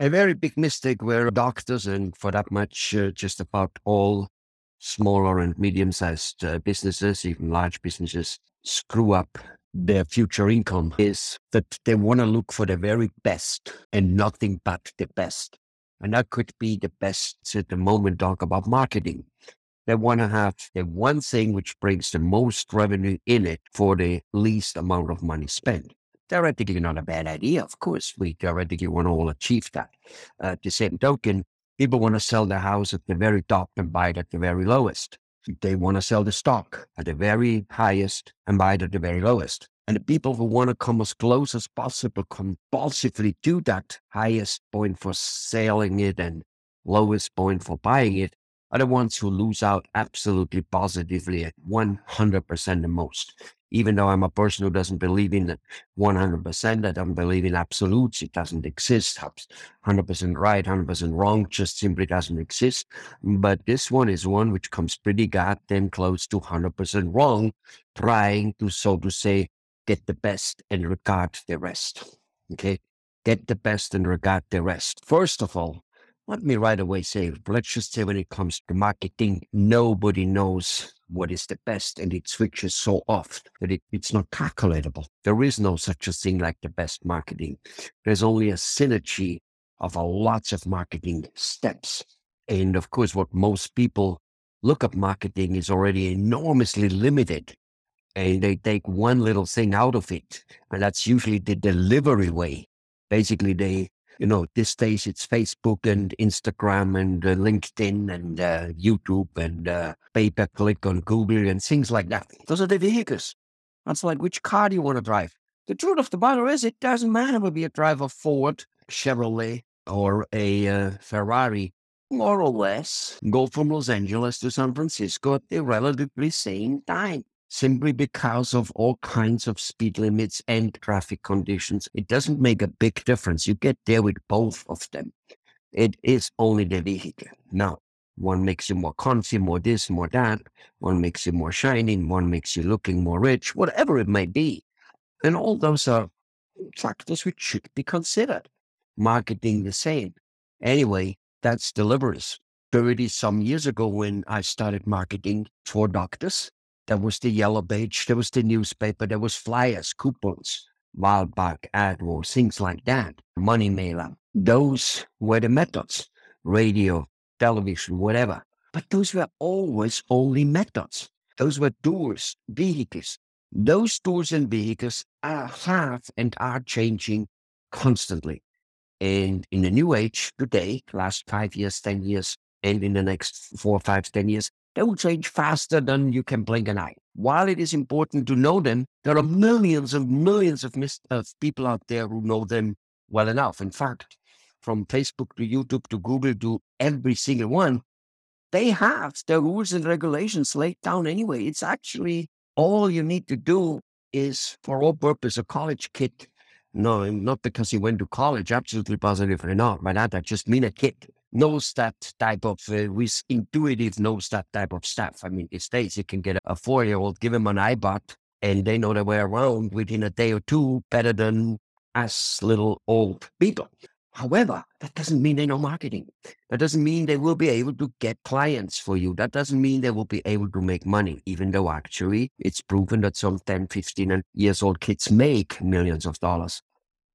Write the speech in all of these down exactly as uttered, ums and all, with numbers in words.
A very big mistake where doctors, and for that much, uh, just about all smaller and medium-sized uh, businesses, even large businesses, screw up their future income is that they want to look for the very best and nothing but the best. And that could be the best at the moment. Talk about marketing. They want to have the one thing which brings the most revenue in it for the least amount of money spent. Theoretically, not a bad idea. Of course, we theoretically want to all achieve that. Uh, at the same token, people want to sell their house at the very top and buy it at the very lowest. They want to sell the stock at the very highest and buy it at the very lowest. And the people who want to come as close as possible compulsively to that highest point for selling it and lowest point for buying it are the ones who lose out absolutely positively at one hundred percent the most. Even though I'm a person who doesn't believe in one hundred percent, I don't believe in absolutes. It doesn't exist. one hundred percent right, one hundred percent wrong, just simply doesn't exist. But this one is one which comes pretty goddamn close to one hundred percent wrong, trying to, so to say, get the best and regard the rest. Okay? Get the best and regard the rest. First of all, let me right away say, let's just say when it comes to marketing, nobody knows what is the best, and it switches so often that it, it's not calculatable. There is no such a thing like the best marketing. There's only a synergy of a lots of marketing steps. And of course, what most people look at marketing is already enormously limited. And they take one little thing out of it, and that's usually the delivery way. Basically, they You know, these days it's Facebook and Instagram and uh, LinkedIn and uh, YouTube and uh, pay-per-click on Google and things like that. Those are the vehicles. That's like, which car do you want to drive? The truth of the matter is, it doesn't matter whether you drive a Ford, Chevrolet, or a uh, Ferrari. More or less, go from Los Angeles to San Francisco at the relatively same time, simply because of all kinds of speed limits and traffic conditions. It doesn't make a big difference. You get there with both of them. It is only the vehicle. Now, one makes you more comfy, more this, more that. One makes you more shining. One makes you looking more rich, whatever it may be. And all those are factors which should be considered. Marketing the same. Anyway, that's deliverance. thirty some years ago when I started marketing for doctors, there was the Yellow Page, there was the newspaper, there was flyers, coupons, Wildback, AdWords, things like that, money mailer. Those were the methods, radio, television, whatever. But those were always only methods. Those were tools, vehicles. Those tools and vehicles are, have and are changing constantly. And in the new age today, last five years, ten years, and in the next four, five, ten years, they will change faster than you can blink an eye. While it is important to know them, there are millions and millions of, mis- of people out there who know them well enough. In fact, from Facebook to YouTube to Google to every single one, they have the rules and regulations laid down anyway. It's actually all you need to do is, for all purpose, a college kid. No, not because he went to college, absolutely positively not. By that, I just mean a kid knows that type of, uh, with intuitive knows that type of stuff. I mean, these days you can get a four-year-old, give him an iPod, and they know their way around within a day or two better than us little old people. However, that doesn't mean they know marketing. That doesn't mean they will be able to get clients for you. That doesn't mean they will be able to make money, even though actually it's proven that some ten, fifteen years old kids make millions of dollars.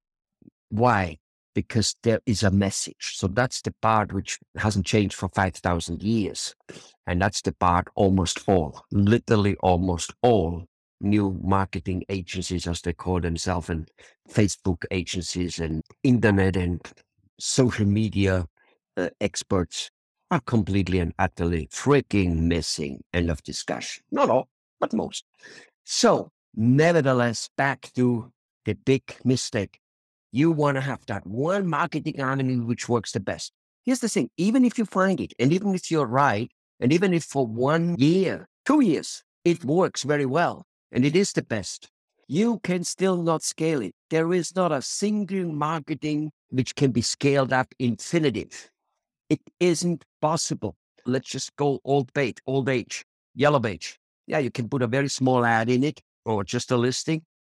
Why? Because there is a message. So that's the part which hasn't changed for five thousand years. And that's the part almost all, literally almost all new marketing agencies, as they call themselves, and Facebook agencies and internet and social media uh, experts are completely and utterly freaking missing. End of discussion. Not all, but most. So, nevertheless, back to the big mistake. You want to have that one marketing avenue which works the best. Here's the thing, even if you find it, and even if you're right, and even if for one year, two years, it works very well, and it is the best, you can still not scale it. There is not a single marketing which can be scaled up infinitive. It isn't possible. Let's just go old bait, old age, Yellow Page. Yeah, you can put a very small ad in it or just a listing,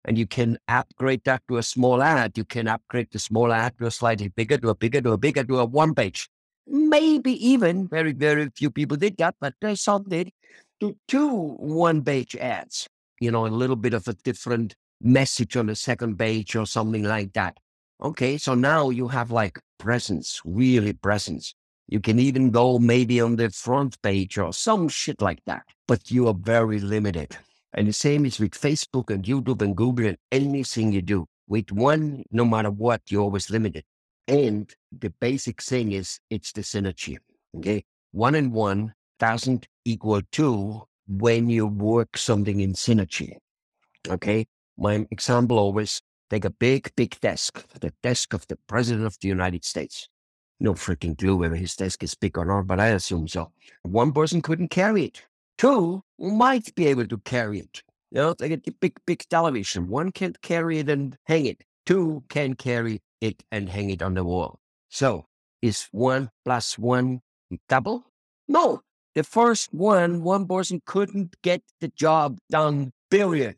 and you can upgrade that to a small ad. You can upgrade the small ad to a slightly bigger, to a bigger, to a bigger, to a one page. Maybe even very, very few people did that, but there's some did to two one page ads. You know, a little bit of a different message on the second page or something like that. Okay, so now you have like presence, really presence. You can even go maybe on the front page or some shit like that, but you are very limited. And the same is with Facebook and YouTube and Google and anything you do. With one, no matter what, you're always limited. And the basic thing is it's the synergy. Okay. One and one doesn't equal two when you work something in synergy. Okay. My example always take a big, big desk, the desk of the President of the United States. No freaking clue whether his desk is big or not, but I assume so. One person couldn't carry it. Two might be able to carry it. You know, like a big, big television. One can carry it and hang it. Two can carry it and hang it on the wall. So is one plus one double? No. The first one, one person couldn't get the job done, period.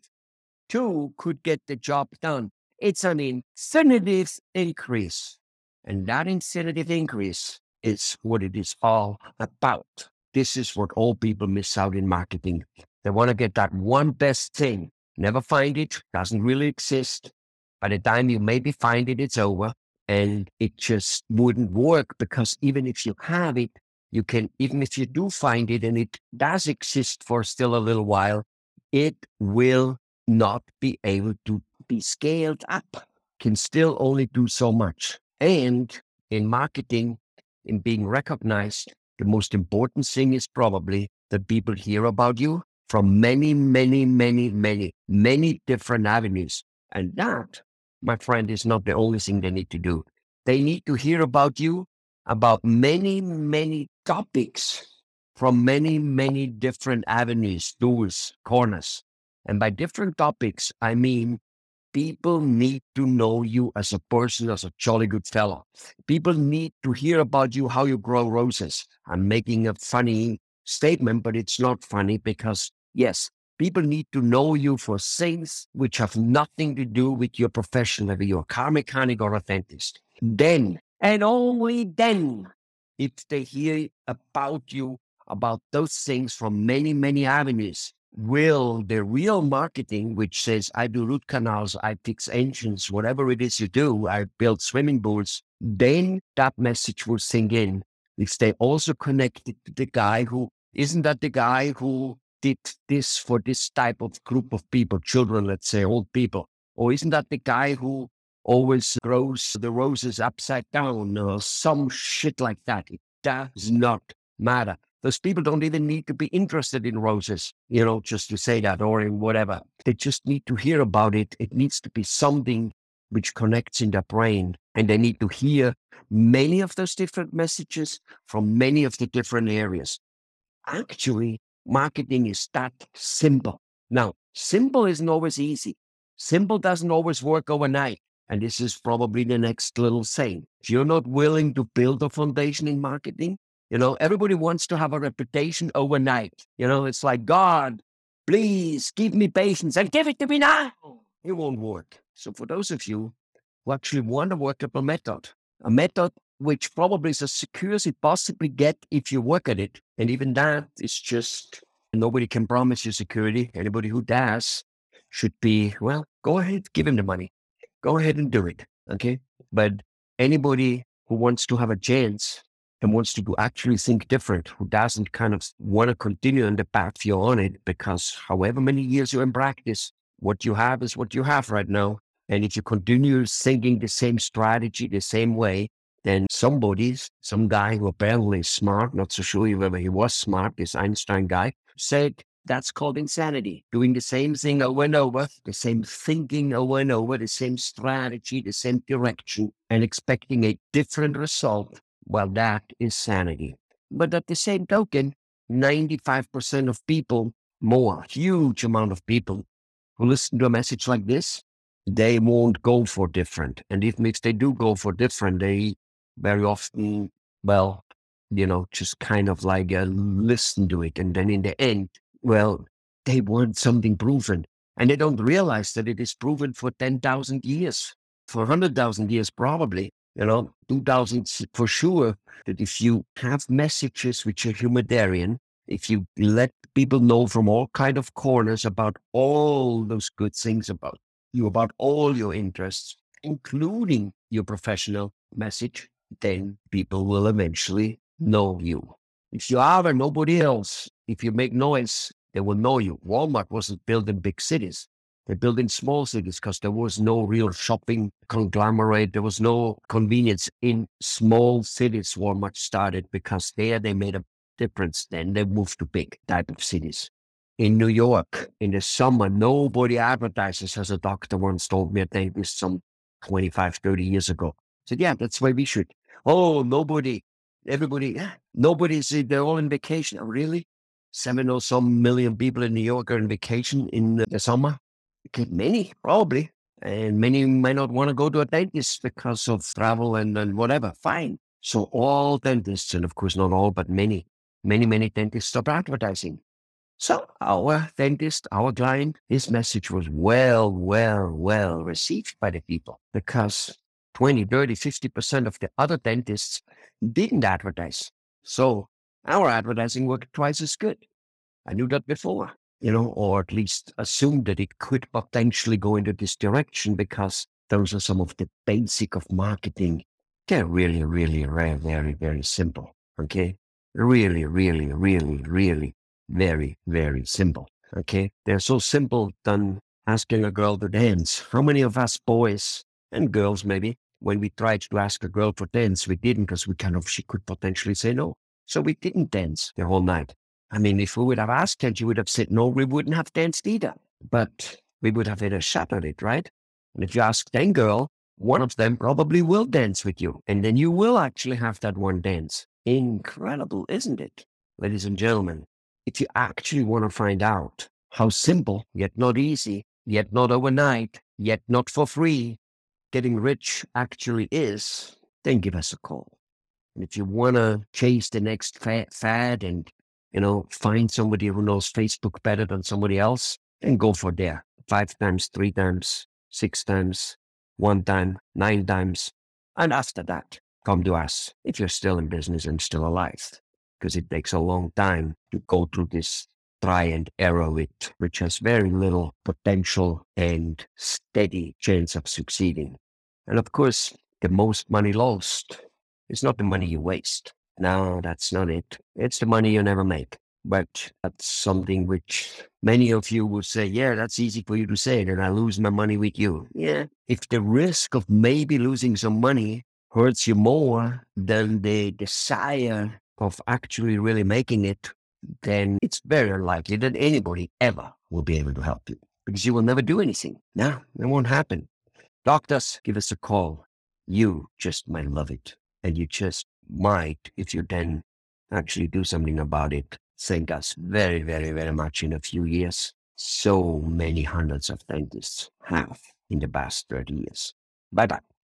Two could get the job done. It's an infinite increase. And that infinite increase is what it is all about. This is what all people miss out in marketing. They want to get that one best thing, never find it, doesn't really exist. By the time you maybe find it, it's over. And it just wouldn't work because even if you have it, you can, even if you do find it and it does exist for still a little while, it will not be able to be scaled up, can still only do so much. And in marketing, in being recognized, the most important thing is probably that people hear about you from many, many, many, many, many different avenues. And that, my friend, is not the only thing they need to do. They need to hear about you about many, many topics from many, many different avenues, tools, corners. And by different topics, I mean people need to know you as a person, as a jolly good fellow. People need to hear about you, how you grow roses. I'm making a funny statement, but it's not funny because, yes, people need to know you for things which have nothing to do with your profession, whether you're a car mechanic or a dentist. Then, and only then, if they hear about you, about those things from many, many avenues, will the real marketing, which says, I do root canals, I fix engines, whatever it is you do, I build swimming pools, then that message will sink in. If they also connected to the guy who, isn't that the guy who did this for this type of group of people, children, let's say, old people? Or isn't that the guy who always grows the roses upside down or some shit like that? It does not matter. Those people don't even need to be interested in roses, you know, just to say that, or in whatever. They just need to hear about it. It needs to be something which connects in their brain. And they need to hear many of those different messages from many of the different areas. Actually, marketing is that simple. Now, simple isn't always easy. Simple doesn't always work overnight. And this is probably the next little saying. If you're not willing to build a foundation in marketing, you know, everybody wants to have a reputation overnight. You know, it's like, God, please give me patience and give it to me now. It won't work. So for those of you who actually want a workable method, a method which probably is as secure as it possibly get if you work at it. And even that is just, nobody can promise you security. Anybody who does should be, well, go ahead, give him the money. Go ahead and do it. Okay. But anybody who wants to have a chance and wants to do actually think different, who doesn't kind of want to continue on the path you're on it, because however many years you're in practice, what you have is what you have right now. And if you continue thinking the same strategy, the same way, then somebody, some guy who apparently is smart, not so sure whether he was smart, this Einstein guy, said that's called insanity. Doing the same thing over and over, the same thinking over and over, the same strategy, the same direction, and expecting a different result. Well, that is sanity. But at the same token, ninety-five percent of people, more, huge amount of people who listen to a message like this, they won't go for different. And even if they do go for different, they very often, well, you know, just kind of like uh, listen to it. And then in the end, well, they want something proven. And they don't realize that it is proven for ten thousand years, for one hundred thousand years, probably, you know, two thousand for sure, that if you have messages which are humanitarian, if you let people know from all kind of corners about all those good things about you, about all your interests, including your professional message, then people will eventually know you. If you are where nobody else, if you make noise, they will know you. Walmart wasn't built in big cities. They built in small cities because there was no real shopping conglomerate. There was no convenience in small cities. Walmart started because there they made a difference. Then they moved to big type of cities. In New York, in the summer, nobody advertises, as a doctor once told me, I think this some twenty-five, thirty years ago. I said, yeah, that's why we should. Oh, nobody, everybody, yeah, nobody's, they're all on vacation. Oh, really? Seven or some million people in New York are on vacation in the summer? Okay, many, probably. And many might not want to go to a dentist because of travel and, and whatever. Fine. So all dentists, and of course not all, but many, many, many dentists stop advertising. So our dentist, our client, his message was well, well, well received by the people because twenty, thirty, fifty percent of the other dentists didn't advertise. So our advertising worked twice as good. I knew that before, you know, or at least assumed that it could potentially go into this direction because those are some of the basic of marketing. They're really, really very, very, very simple. Okay. Really, really, really, really very, very simple. Okay. They're so simple than asking a girl to dance. How many of us boys and girls, maybe, when we tried to ask a girl for dance, we didn't because we kind of, she could potentially say no. So we didn't dance the whole night. I mean, if we would have asked her, she would have said no, we wouldn't have danced either. But we would have had a shot at it, right? And if you ask ten girl, one of them probably will dance with you. And then you will actually have that one dance. Incredible, isn't it? Ladies and gentlemen, if you actually want to find out how simple, yet not easy, yet not overnight, yet not for free, getting rich actually is, then give us a call. And if you want to chase the next fa- fad and, you know, find somebody who knows Facebook better than somebody else, then go for there. Five times, three times, six times, one time, nine times. And after that, come to us if you're still in business and still alive. Because it takes a long time to go through this try and error with, which has very little potential and steady chance of succeeding. And of course, the most money lost is not the money you waste. No, that's not it. It's the money you never make. But that's something which many of you would say, yeah, that's easy for you to say, that I lose my money with you. Yeah. If the risk of maybe losing some money hurts you more than the desire of actually really making it, then it's very unlikely that anybody ever will be able to help you because you will never do anything. No, it won't happen. Doctors, give us a call. You just might love it. And you just might, if you then actually do something about it, thank us very, very, very much in a few years. So many hundreds of dentists have in the past thirty years. Bye-bye.